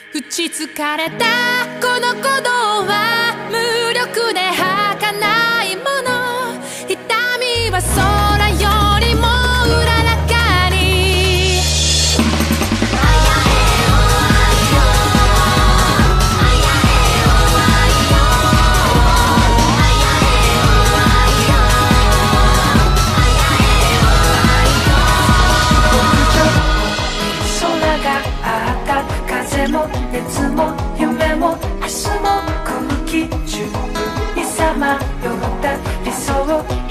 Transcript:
打ちつかれたこの鼓動は無力で儚いもの。痛みは空よりもうららかに。あやえおあいよ、あやえおあいよ、あやえおあいよ、あやえおあいよ。空があった風も熱も夢も明日も空気中にさまよった理想